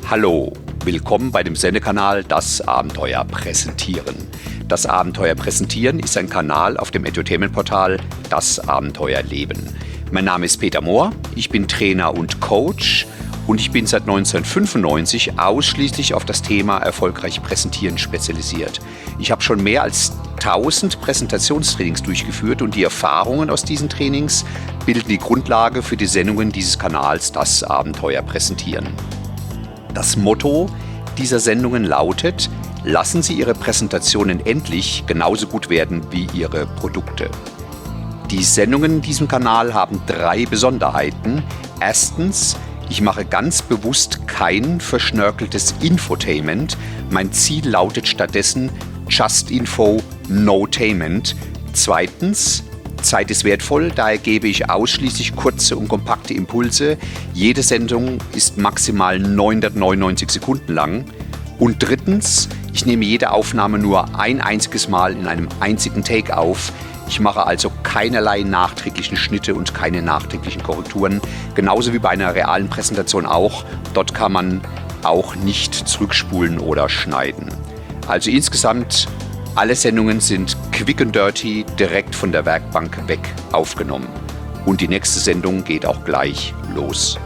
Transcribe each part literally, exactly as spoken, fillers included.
Hallo, willkommen bei dem Sendekanal Das Abenteuer Präsentieren. Das Abenteuer Präsentieren ist ein Kanal auf dem Edutainment-Portal Das Abenteuer Leben. Mein Name ist Peter Mohr, ich bin Trainer und Coach und ich bin seit neunzehnhundertfünfundneunzig ausschließlich auf das Thema erfolgreich Präsentieren spezialisiert. Ich habe schon mehr als tausend Präsentationstrainings durchgeführt und die Erfahrungen aus diesen Trainings bilden die Grundlage für die Sendungen dieses Kanals Das Abenteuer Präsentieren. Das Motto dieser Sendungen lautet: Lassen Sie Ihre Präsentationen endlich genauso gut werden wie Ihre Produkte. Die Sendungen in diesem Kanal haben drei Besonderheiten. Erstens, ich mache ganz bewusst kein verschnörkeltes Infotainment. Mein Ziel lautet stattdessen Just Info, No Tainment. Zweitens, Zeit ist wertvoll, daher gebe ich ausschließlich kurze und kompakte Impulse. Jede Sendung ist maximal neunhundertneunundneunzig Sekunden lang. Und drittens, ich nehme jede Aufnahme nur ein einziges Mal in einem einzigen Take auf. Ich mache also keinerlei nachträglichen Schnitte und keine nachträglichen Korrekturen. Genauso wie bei einer realen Präsentation auch. Dort kann man auch nicht zurückspulen oder schneiden. Also insgesamt, alle Sendungen sind quick and dirty, direkt von der Werkbank weg aufgenommen. Und die nächste Sendung geht auch gleich los.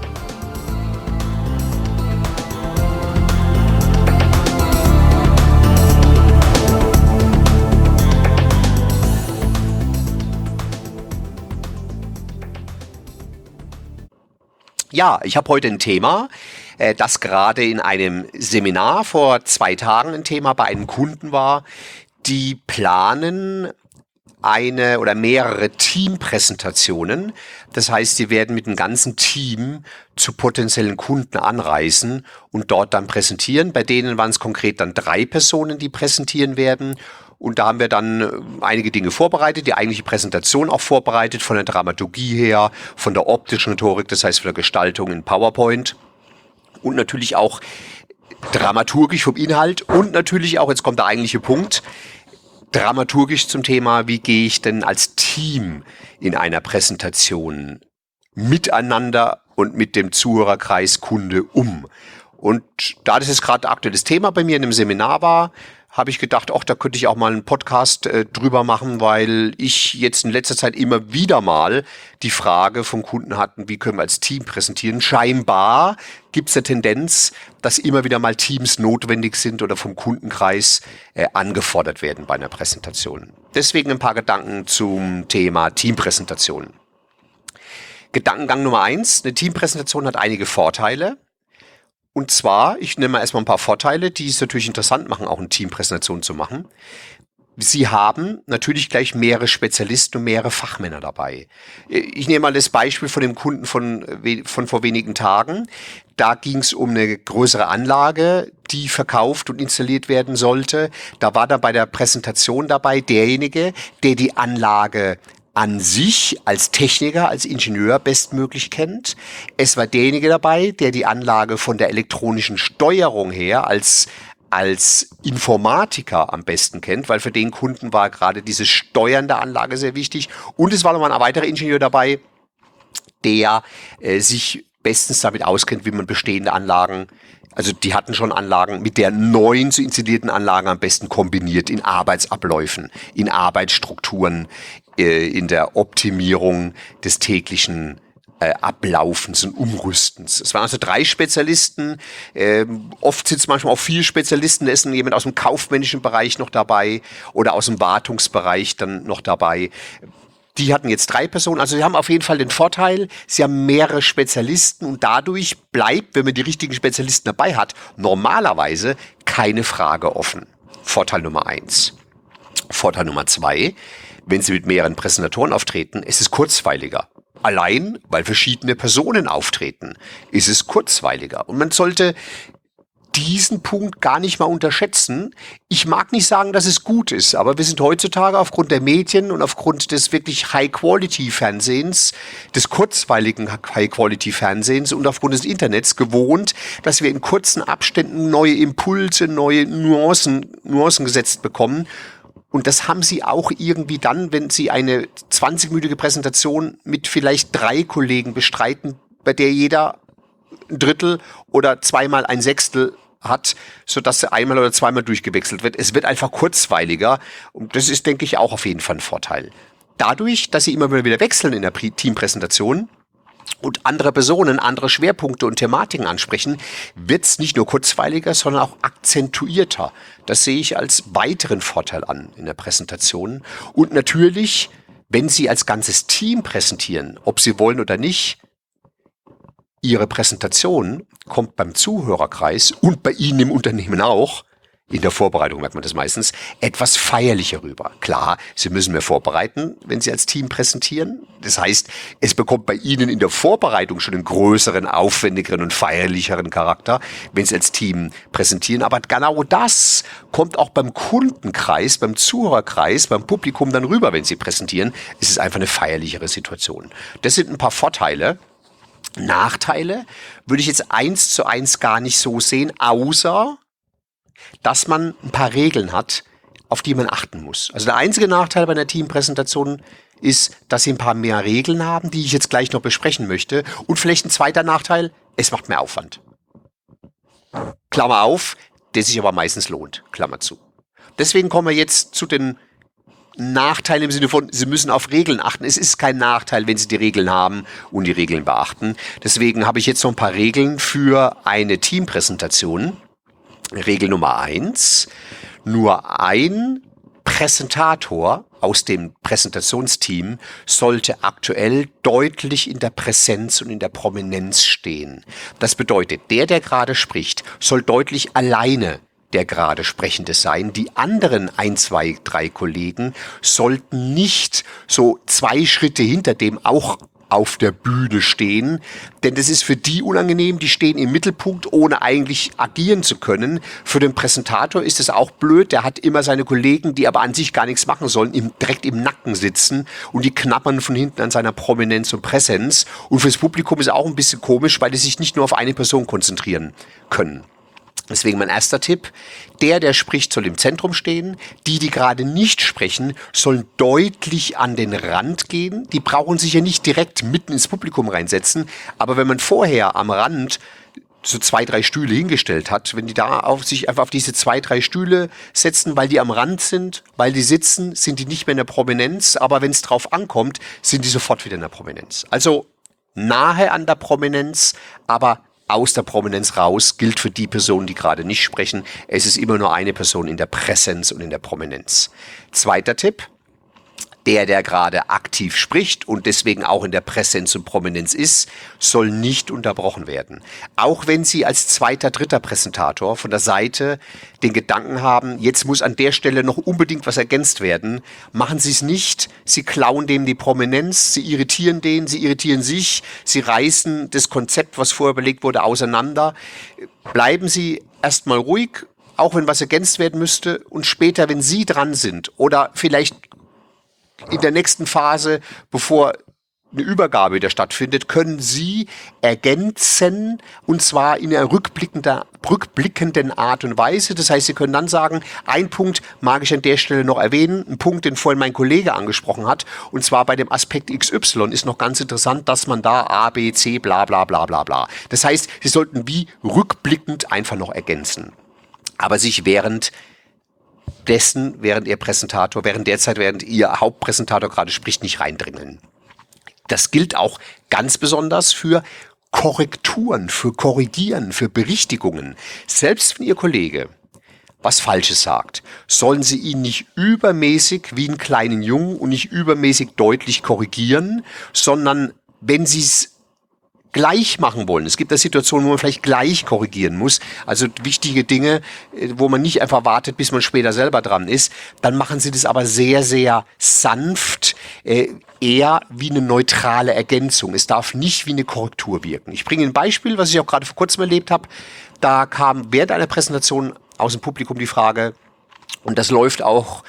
Ja, ich habe heute ein Thema, das gerade in einem Seminar vor zwei Tagen ein Thema bei einem Kunden war. Die planen eine oder mehrere Teampräsentationen. Das heißt, sie werden mit dem ganzen Team zu potenziellen Kunden anreisen und dort dann präsentieren. Bei denen waren es konkret dann drei Personen, die präsentieren werden. Und da haben wir dann einige Dinge vorbereitet, die eigentliche Präsentation auch vorbereitet, von der Dramaturgie her, von der optischen Rhetorik, das heißt von der Gestaltung in PowerPoint und natürlich auch dramaturgisch vom Inhalt und natürlich auch, jetzt kommt der eigentliche Punkt, dramaturgisch zum Thema, wie gehe ich denn als Team in einer Präsentation miteinander und mit dem Zuhörerkreis Kunde um. Und da das jetzt gerade aktuelles Thema bei mir in einem Seminar war, habe ich gedacht, ach, da könnte ich auch mal einen Podcast äh, drüber machen, weil ich jetzt in letzter Zeit immer wieder mal die Frage vom Kunden hatten, wie können wir als Team präsentieren. Scheinbar gibt es eine Tendenz, dass immer wieder mal Teams notwendig sind oder vom Kundenkreis äh, angefordert werden bei einer Präsentation. Deswegen ein paar Gedanken zum Thema Teampräsentation. Gedankengang Nummer eins, eine Teampräsentation hat einige Vorteile. Und zwar, ich nehme mal erstmal ein paar Vorteile, die es natürlich interessant machen, auch eine Teampräsentation zu machen. Sie haben natürlich gleich mehrere Spezialisten und mehrere Fachmänner dabei. Ich nehme mal das Beispiel von dem Kunden von, von vor wenigen Tagen. Da ging es um eine größere Anlage, die verkauft und installiert werden sollte. Da war dann bei der Präsentation dabei derjenige, der die Anlage an sich als Techniker, als Ingenieur bestmöglich kennt. Es war derjenige dabei, der die Anlage von der elektronischen Steuerung her als als Informatiker am besten kennt, weil für den Kunden war gerade diese Steuern der Anlage sehr wichtig. Und es war nochmal ein weiterer Ingenieur dabei, der äh, sich bestens damit auskennt, wie man bestehende Anlagen, also die hatten schon Anlagen, mit der neuen zu installierten Anlagen am besten kombiniert in Arbeitsabläufen, in Arbeitsstrukturen, äh, in der Optimierung des täglichen äh, Ablaufens und Umrüstens. Es waren also drei Spezialisten, äh, oft sind es manchmal auch vier Spezialisten, da ist jemand aus dem kaufmännischen Bereich noch dabei oder aus dem Wartungsbereich dann noch dabei. Die hatten jetzt drei Personen, also sie haben auf jeden Fall den Vorteil, sie haben mehrere Spezialisten und dadurch bleibt, wenn man die richtigen Spezialisten dabei hat, normalerweise keine Frage offen. Vorteil Nummer eins. Vorteil Nummer zwei, wenn Sie mit mehreren Präsentatoren auftreten, ist es kurzweiliger. Allein, weil verschiedene Personen auftreten, ist es kurzweiliger. Und man sollte diesen Punkt gar nicht mal unterschätzen. Ich mag nicht sagen, dass es gut ist, aber wir sind heutzutage aufgrund der Medien und aufgrund des wirklich High-Quality-Fernsehens, des kurzweiligen High-Quality-Fernsehens und aufgrund des Internets gewohnt, dass wir in kurzen Abständen neue Impulse, neue Nuancen, Nuancen gesetzt bekommen. Und das haben Sie auch irgendwie dann, wenn Sie eine zwanzigminütige Präsentation mit vielleicht drei Kollegen bestreiten, bei der jeder ein Drittel oder zweimal ein Sechstel hat, sodass er einmal oder zweimal durchgewechselt wird. Es wird einfach kurzweiliger und das ist, denke ich, auch auf jeden Fall ein Vorteil. Dadurch, dass sie immer wieder wechseln in der Teampräsentation und andere Personen andere Schwerpunkte und Thematiken ansprechen, wird es nicht nur kurzweiliger, sondern auch akzentuierter. Das sehe ich als weiteren Vorteil an in der Präsentation. Und natürlich, wenn Sie als ganzes Team präsentieren, ob Sie wollen oder nicht, Ihre Präsentation kommt beim Zuhörerkreis und bei Ihnen im Unternehmen auch, in der Vorbereitung merkt man das meistens, etwas feierlicher rüber. Klar, Sie müssen mehr vorbereiten, wenn Sie als Team präsentieren. Das heißt, es bekommt bei Ihnen in der Vorbereitung schon einen größeren, aufwendigeren und feierlicheren Charakter, wenn Sie als Team präsentieren. Aber genau das kommt auch beim Kundenkreis, beim Zuhörerkreis, beim Publikum dann rüber, wenn Sie präsentieren. Es ist einfach eine feierlichere Situation. Das sind ein paar Vorteile. Nachteile würde ich jetzt eins zu eins gar nicht so sehen, außer dass man ein paar Regeln hat, auf die man achten muss. Also der einzige Nachteil bei einer Teampräsentation ist, dass sie ein paar mehr Regeln haben, die ich jetzt gleich noch besprechen möchte. Und vielleicht ein zweiter Nachteil, es macht mehr Aufwand. Klammer auf, der sich aber meistens lohnt, Klammer zu. Deswegen kommen wir jetzt zu den Nachteil im Sinne von, Sie müssen auf Regeln achten. Es ist kein Nachteil, wenn Sie die Regeln haben und die Regeln beachten. Deswegen habe ich jetzt noch ein paar Regeln für eine Teampräsentation. Regel Nummer eins. Nur ein Präsentator aus dem Präsentationsteam sollte aktuell deutlich in der Präsenz und in der Prominenz stehen. Das bedeutet, der, der gerade spricht, soll deutlich alleine der gerade Sprechende sein. Die anderen ein, zwei, drei Kollegen sollten nicht so zwei Schritte hinter dem auch auf der Bühne stehen, denn das ist für die unangenehm, die stehen im Mittelpunkt, ohne eigentlich agieren zu können. Für den Präsentator ist es auch blöd, der hat immer seine Kollegen, die aber an sich gar nichts machen sollen, ihm direkt im Nacken sitzen und die knabbern von hinten an seiner Prominenz und Präsenz. Und fürs Publikum ist es auch ein bisschen komisch, weil die sich nicht nur auf eine Person konzentrieren können. Deswegen mein erster Tipp, der, der spricht, soll im Zentrum stehen. Die, die gerade nicht sprechen, sollen deutlich an den Rand gehen. Die brauchen sich ja nicht direkt mitten ins Publikum reinsetzen. Aber wenn man vorher am Rand so zwei, drei Stühle hingestellt hat, wenn die da auf sich einfach auf diese zwei, drei Stühle setzen, weil die am Rand sind, weil die sitzen, sind die nicht mehr in der Prominenz. Aber wenn es drauf ankommt, sind die sofort wieder in der Prominenz. Also nahe an der Prominenz, aber aus der Prominenz raus, gilt für die Personen, die gerade nicht sprechen. Es ist immer nur eine Person in der Präsenz und in der Prominenz. Zweiter Tipp. Der, der gerade aktiv spricht und deswegen auch in der Präsenz und Prominenz ist, soll nicht unterbrochen werden. Auch wenn Sie als zweiter, dritter Präsentator von der Seite den Gedanken haben, jetzt muss an der Stelle noch unbedingt was ergänzt werden, machen Sie es nicht. Sie klauen dem die Prominenz, Sie irritieren den, Sie irritieren sich, Sie reißen das Konzept, was vorher überlegt wurde, auseinander. Bleiben Sie erstmal ruhig, auch wenn was ergänzt werden müsste und später, wenn Sie dran sind oder vielleicht in der nächsten Phase, bevor eine Übergabe wieder stattfindet, können Sie ergänzen, und zwar in einer rückblickender, rückblickenden Art und Weise. Das heißt, Sie können dann sagen, ein Punkt mag ich an der Stelle noch erwähnen, ein Punkt, den vorhin mein Kollege angesprochen hat, und zwar bei dem Aspekt X Y ist noch ganz interessant, dass man da A, B, C, bla bla bla bla bla. Das heißt, Sie sollten wie rückblickend einfach noch ergänzen, aber sich während dessen, während Ihr Präsentator, während der Zeit, während Ihr Hauptpräsentator gerade spricht, nicht reindringen. Das gilt auch ganz besonders für Korrekturen, für Korrigieren, für Berichtigungen. Selbst wenn Ihr Kollege was Falsches sagt, sollen Sie ihn nicht übermäßig wie einen kleinen Jungen und nicht übermäßig deutlich korrigieren, sondern wenn Sie es gleich machen wollen. Es gibt da Situationen, wo man vielleicht gleich korrigieren muss, also wichtige Dinge, wo man nicht einfach wartet, bis man später selber dran ist. Dann machen Sie das aber sehr, sehr sanft, äh, eher wie eine neutrale Ergänzung. Es darf nicht wie eine Korrektur wirken. Ich bringe ein Beispiel, was ich auch gerade vor kurzem erlebt habe. Da kam während einer Präsentation aus dem Publikum die Frage, und das läuft auch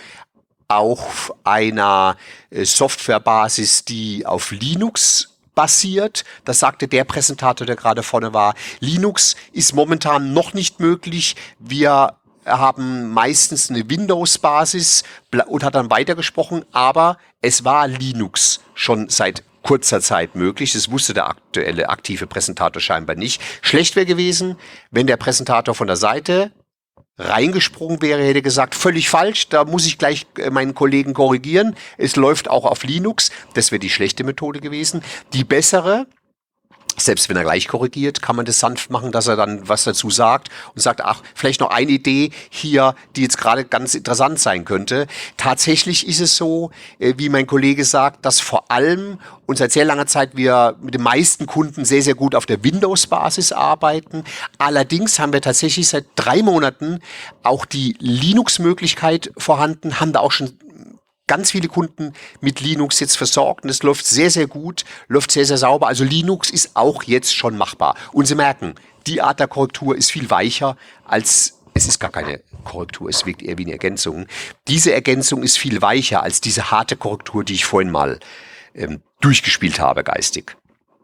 auf einer Softwarebasis, die auf Linux basiert. Das sagte der Präsentator, der gerade vorne war. Linux ist momentan noch nicht möglich. Wir haben meistens eine Windows-Basis und hat dann weitergesprochen, aber es war Linux schon seit kurzer Zeit möglich. Das wusste der aktuelle aktive Präsentator scheinbar nicht. Schlecht wäre gewesen, wenn der Präsentator von der Seite reingesprungen wäre, hätte gesagt, völlig falsch, da muss ich gleich meinen Kollegen korrigieren. Es läuft auch auf Linux. Das wäre die schlechte Methode gewesen. Die bessere, selbst wenn er gleich korrigiert, kann man das sanft machen, dass er dann was dazu sagt und sagt, ach, vielleicht noch eine Idee hier, die jetzt gerade ganz interessant sein könnte. Tatsächlich ist es so, wie mein Kollege sagt, dass vor allem und seit sehr langer Zeit wir mit den meisten Kunden sehr, sehr gut auf der Windows-Basis arbeiten. Allerdings haben wir tatsächlich seit drei Monaten auch die Linux-Möglichkeit vorhanden, haben da auch schon ganz viele Kunden mit Linux jetzt versorgt und es läuft sehr, sehr gut, läuft sehr, sehr sauber. Also Linux ist auch jetzt schon machbar. Und Sie merken, die Art der Korrektur ist viel weicher als, es ist gar keine Korrektur, es wirkt eher wie eine Ergänzung. Diese Ergänzung ist viel weicher als diese harte Korrektur, die ich vorhin mal ähm, durchgespielt habe, geistig.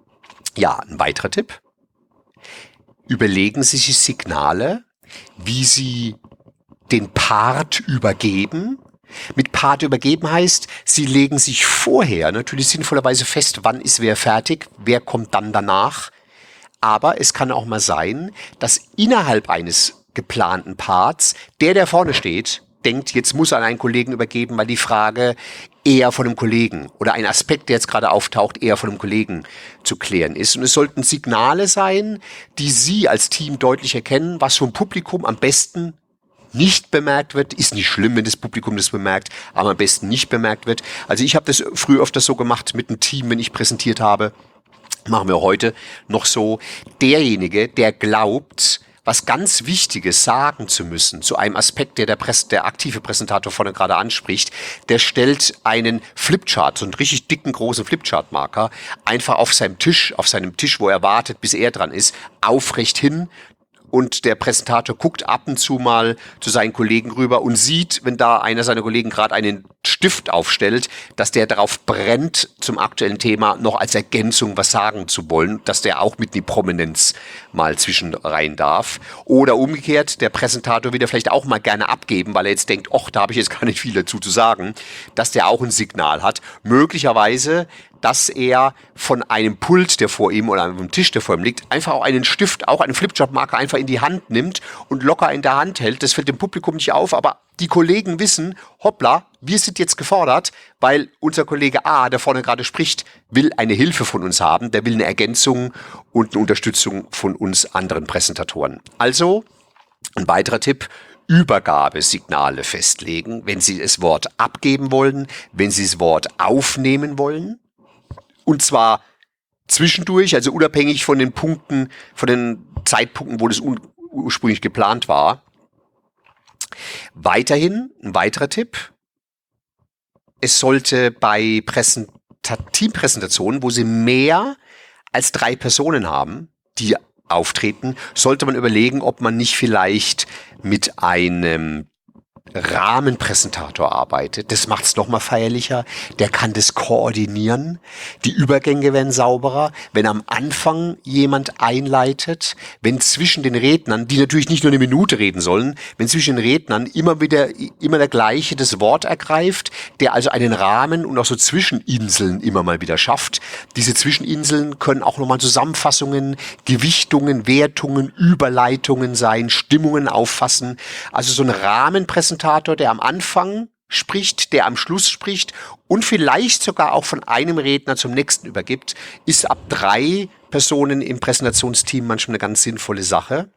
Ja, ein weiterer Tipp. Überlegen Sie sich Signale, wie Sie den Part übergeben. Mit Part übergeben heißt, Sie legen sich vorher natürlich sinnvollerweise fest, wann ist wer fertig, wer kommt dann danach. Aber es kann auch mal sein, dass innerhalb eines geplanten Parts der, der vorne steht, denkt, jetzt muss er an einen Kollegen übergeben, weil die Frage eher von einem Kollegen oder ein Aspekt, der jetzt gerade auftaucht, eher von einem Kollegen zu klären ist. Und es sollten Signale sein, die Sie als Team deutlich erkennen, was vom Publikum am besten nicht bemerkt wird. Ist nicht schlimm, wenn das Publikum das bemerkt, aber am besten nicht bemerkt wird. Also ich habe das früher öfters so gemacht mit einem Team, wenn ich präsentiert habe. Machen wir heute noch so. Derjenige, der glaubt, was ganz Wichtiges sagen zu müssen zu einem Aspekt, der der, Präs- der aktive Präsentator vorne gerade anspricht, der stellt einen Flipchart, so einen richtig dicken, großen Flipchart-Marker, einfach auf seinem Tisch, auf seinem Tisch, wo er wartet, bis er dran ist, aufrecht hin. Und der Präsentator guckt ab und zu mal zu seinen Kollegen rüber und sieht, wenn da einer seiner Kollegen gerade einen Stift aufstellt, dass der darauf brennt, zum aktuellen Thema noch als Ergänzung was sagen zu wollen, dass der auch mit in die Prominenz mal zwischen rein darf. Oder umgekehrt, der Präsentator will er vielleicht auch mal gerne abgeben, weil er jetzt denkt, ach, da habe ich jetzt gar nicht viel dazu zu sagen, dass der auch ein Signal hat. Möglicherweise, dass er von einem Pult, der vor ihm oder einem Tisch, der vor ihm liegt, einfach auch einen Stift, auch einen Flipchart-Marker einfach in die Hand nimmt und locker in der Hand hält. Das fällt dem Publikum nicht auf, aber die Kollegen wissen, hoppla, wir sind jetzt gefordert, weil unser Kollege A, der vorne gerade spricht, will eine Hilfe von uns haben, der will eine Ergänzung und eine Unterstützung von uns anderen Präsentatoren. Also, ein weiterer Tipp, Übergabesignale festlegen, wenn Sie das Wort abgeben wollen, wenn Sie das Wort aufnehmen wollen. Und zwar zwischendurch, also unabhängig von den Punkten, von den Zeitpunkten, wo das ur- ursprünglich geplant war. Weiterhin, ein weiterer Tipp. Es sollte bei Präsenta- Teampräsentationen, wo Sie mehr als drei Personen haben, die auftreten, sollte man überlegen, ob man nicht vielleicht mit einem Rahmenpräsentator arbeitet. Das macht es nochmal feierlicher. Der kann das koordinieren. Die Übergänge werden sauberer. Wenn am Anfang jemand einleitet, wenn zwischen den Rednern, die natürlich nicht nur eine Minute reden sollen, wenn zwischen den Rednern immer wieder, immer der gleiche das Wort ergreift, der also einen Rahmen und auch so Zwischeninseln immer mal wieder schafft. Diese Zwischeninseln können auch nochmal Zusammenfassungen, Gewichtungen, Wertungen, Überleitungen sein, Stimmungen auffassen. Also so ein Rahmenpräsentator, der am Anfang spricht, der am Schluss spricht und vielleicht sogar auch von einem Redner zum nächsten übergibt, ist ab drei Personen im Präsentationsteam manchmal eine ganz sinnvolle Sache.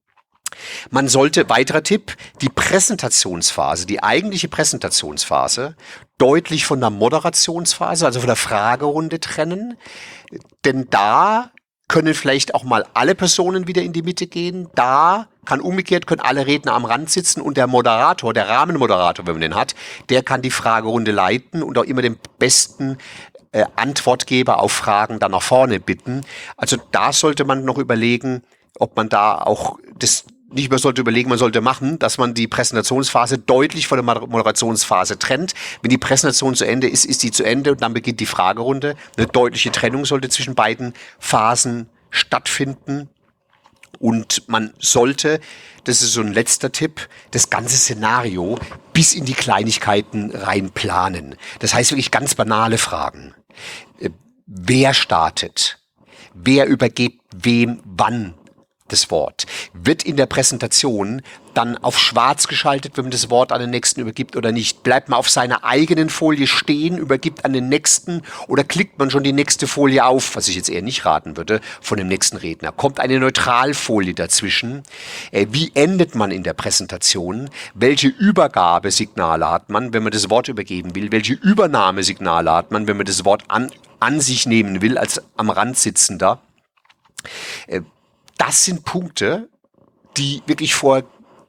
Man sollte, weiterer Tipp, die Präsentationsphase, die eigentliche Präsentationsphase deutlich von der Moderationsphase, also von der Fragerunde trennen, denn da können vielleicht auch mal alle Personen wieder in die Mitte gehen. Da kann umgekehrt, können alle Redner am Rand sitzen und der Moderator, der Rahmenmoderator, wenn man den hat, der kann die Fragerunde leiten und auch immer den besten äh, Antwortgeber auf Fragen dann nach vorne bitten. Also da sollte man noch überlegen, ob man da auch das nicht mehr sollte überlegen, man sollte machen, dass man die Präsentationsphase deutlich von der Moderationsphase trennt. Wenn die Präsentation zu Ende ist, ist die zu Ende und dann beginnt die Fragerunde. Eine deutliche Trennung sollte zwischen beiden Phasen stattfinden. Und man sollte, das ist so ein letzter Tipp, das ganze Szenario bis in die Kleinigkeiten rein planen. Das heißt wirklich ganz banale Fragen. wer startet, wer übergibt wem wann das Wort, wird in der Präsentation dann auf schwarz geschaltet, wenn man das Wort an den Nächsten übergibt oder nicht. Bleibt man auf seiner eigenen Folie stehen, übergibt an den Nächsten oder klickt man schon die nächste Folie auf, was ich jetzt eher nicht raten würde, von dem nächsten Redner. Kommt eine Neutralfolie dazwischen? Äh, wie endet man in der Präsentation? Welche Übergabesignale hat man, wenn man das Wort übergeben will? Welche Übernahmesignale hat man, wenn man das Wort an, an sich nehmen will, als am Rand sitzender? Äh, Das sind Punkte, die wirklich vor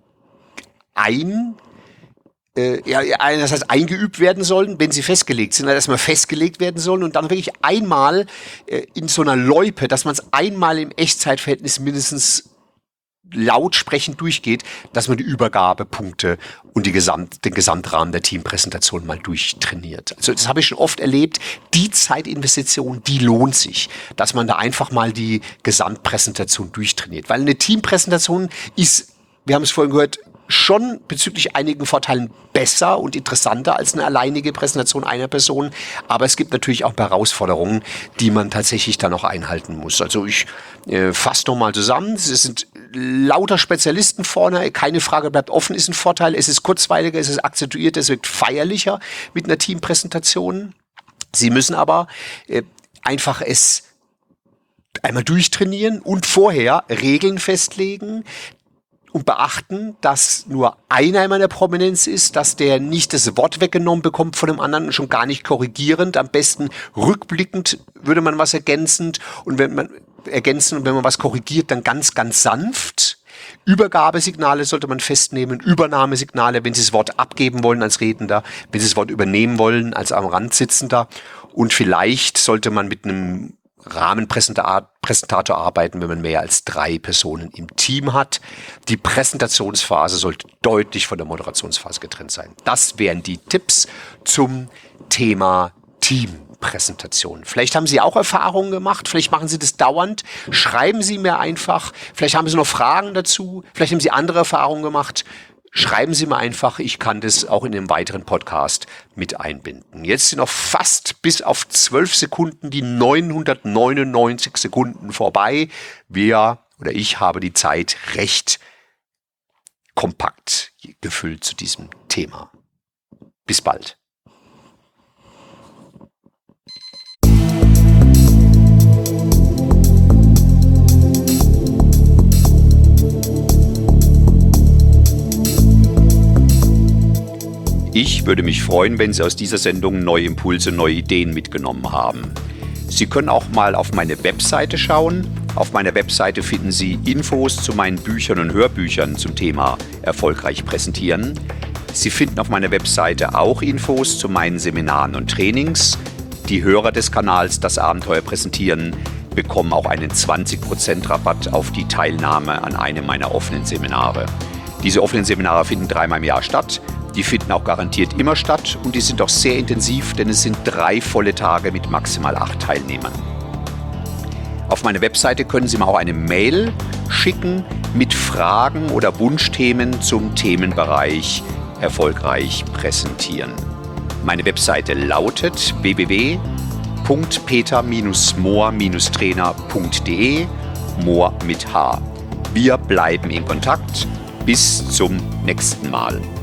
ein, äh, ja, einerseits eingeübt werden sollen, wenn sie festgelegt sind, erstmal festgelegt werden sollen und dann wirklich einmal äh, in so einer Loipe, dass man es einmal im Echtzeitverhältnis mindestens laut sprechend durchgeht, dass man die Übergabepunkte und die Gesamt, den Gesamtrahmen der Teampräsentation mal durchtrainiert. Also das habe ich schon oft erlebt. Die Zeitinvestition, die lohnt sich, dass man da einfach mal die Gesamtpräsentation durchtrainiert. Weil eine Teampräsentation ist, wir haben es vorhin gehört, schon bezüglich einigen Vorteilen besser und interessanter als eine alleinige Präsentation einer Person. Aber es gibt natürlich auch Herausforderungen, die man tatsächlich dann auch einhalten muss. Also ich äh, fasse nochmal zusammen. Es sind lauter Spezialisten vorne. Keine Frage bleibt offen, ist ein Vorteil. Es ist kurzweiliger, es ist akzentuierter, es wirkt feierlicher mit einer Teampräsentation. Sie müssen aber äh, einfach es einmal durchtrainieren und vorher Regeln festlegen, und beachten, dass nur einer in meiner Prominenz ist, dass der nicht das Wort weggenommen bekommt von dem anderen und schon gar nicht korrigierend, am besten rückblickend würde man was ergänzend und wenn man ergänzen und wenn man was korrigiert, dann ganz, ganz sanft. Übergabesignale sollte man festnehmen, Übernahmesignale, wenn Sie das Wort abgeben wollen als Redender, wenn Sie das Wort übernehmen wollen als am Rand Sitzender und vielleicht sollte man mit einem Rahmenpräsentator arbeiten, wenn man mehr als drei Personen im Team hat. Die Präsentationsphase sollte deutlich von der Moderationsphase getrennt sein. Das wären die Tipps zum Thema Teampräsentation. Vielleicht haben Sie auch Erfahrungen gemacht, vielleicht machen Sie das dauernd. Schreiben Sie mir einfach, vielleicht haben Sie noch Fragen dazu, vielleicht haben Sie andere Erfahrungen gemacht. Schreiben Sie mir einfach, ich kann das auch in einem weiteren Podcast mit einbinden. Jetzt sind noch fast bis auf zwölf Sekunden die neunhundertneunundneunzig Sekunden vorbei. Wir oder ich habe die Zeit recht kompakt gefüllt zu diesem Thema. Bis bald. Ich würde mich freuen, wenn Sie aus dieser Sendung neue Impulse, neue Ideen mitgenommen haben. Sie können auch mal auf meine Webseite schauen. Auf meiner Webseite finden Sie Infos zu meinen Büchern und Hörbüchern zum Thema erfolgreich präsentieren. Sie finden auf meiner Webseite auch Infos zu meinen Seminaren und Trainings. Die Hörer des Kanals Das Abenteuer Präsentieren bekommen auch einen zwanzig Prozent Rabatt auf die Teilnahme an einem meiner offenen Seminare. Diese offenen Seminare finden dreimal im Jahr statt. Die finden auch garantiert immer statt und die sind auch sehr intensiv, denn es sind drei volle Tage mit maximal acht Teilnehmern. Auf meine Webseite können Sie mir auch eine Mail schicken mit Fragen oder Wunschthemen zum Themenbereich erfolgreich präsentieren. Meine Webseite lautet w w w punkt peter mohr trainer punkt de, Mohr mit H. Wir bleiben in Kontakt. Bis zum nächsten Mal.